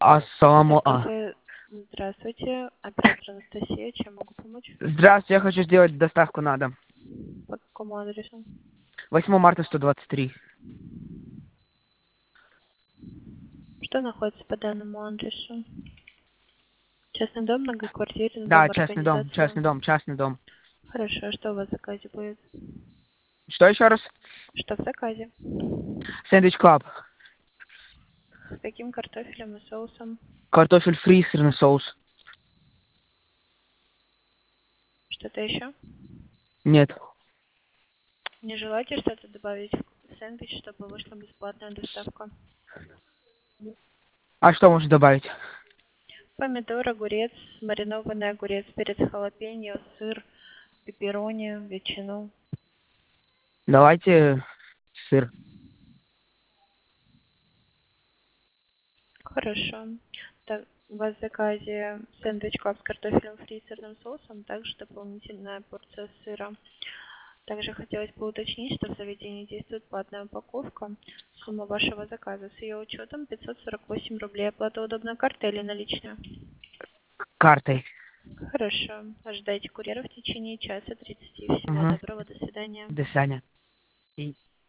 Ассаламу Кафе. Здравствуйте, оператор Анастасия, чем могу помочь? Здравствуйте, я хочу сделать доставку на дом. По какому адресу? 8 марта 123. Что находится по данному адресу? Частный дом, многоквартирный Да, дом, частный дом, организация? частный дом, частный дом. Хорошо, а что у вас в заказе будет? Что еще раз? Что в заказе? Сэндвич Клаб. С каким картофелем и соусом? Картофель фри, сырный соус. Что-то еще? Нет. Не желаете что-то добавить в сэндвич, чтобы вышла бесплатная доставка? А что можно добавить? Помидор, огурец, маринованный огурец, перец халапеньо, сыр, пепперони, ветчину. Давайте сыр. Хорошо. Так, у вас в заказе сэндвич клаб с картофелем фри и сырным соусом, также дополнительная порция сыра. Также хотелось бы уточнить, что в заведении действует платная упаковка. Сумма вашего заказа с ее учетом 548 рублей. Оплата удобной картой или наличная? Картой. Хорошо. Ожидайте курьера в течение часа 30. Всего Угу. доброго. До свидания. До свидания.